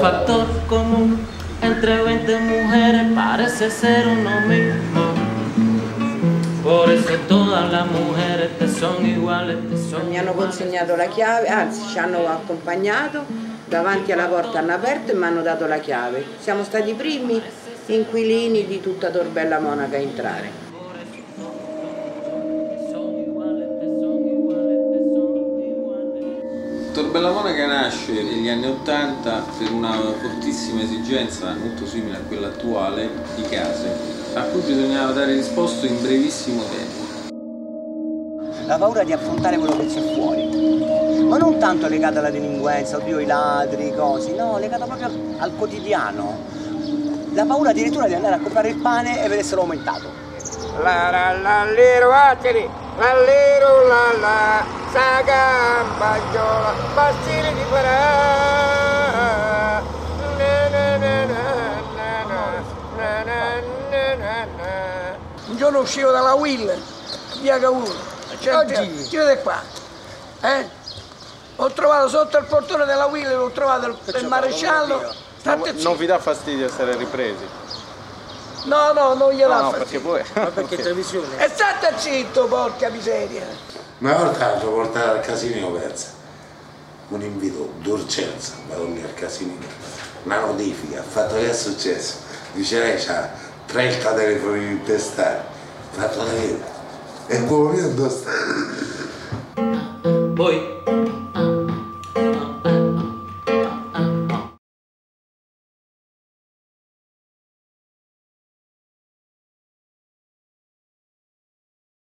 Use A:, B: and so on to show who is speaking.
A: factor común entre 20 mujeres parece ser uno mismo. Por eso todas las mujeres te son uguali, te son.
B: Mi hanno consegnato la chiave, anzi ci hanno accompagnato, davanti alla porta hanno aperto e mi hanno dato la chiave. Siamo stati i primi inquilini di tutta Tor Bella Monaca a entrare.
C: Tor Bella Monaca nasce negli anni '80 per una fortissima esigenza, molto simile a quella attuale, di case, a cui bisognava dare risposta in brevissimo tempo.
D: La paura di affrontare quello che c'è fuori, ma non tanto legata alla delinquenza, oddio i ladri, cose, no, legata proprio al quotidiano. La paura addirittura di andare a comprare il pane e vedessero aumentato.
E: L'allero ateri, l'allero la sa gamba giola, bastire di parà. Un giorno uscivo dalla Will, via Cavour, oggi, chiude qua, ho trovato sotto il portone della Will, ho trovato il maresciallo.
F: Non vi dà fastidio essere ripresi?
E: No, non gliela dà
F: perché
E: fastidio.
F: poi...
E: Ma perché televisione? E state zitto, porca miseria.
G: Una volta l'ho portata al Casinino persa, un invito d'urgenza, vado lì al Casinino, una notifica, ha fatto che è successo, dice lei c'ha 30 telefoni intestati, fatto vedere, e quello mio dove sta?
A: Voy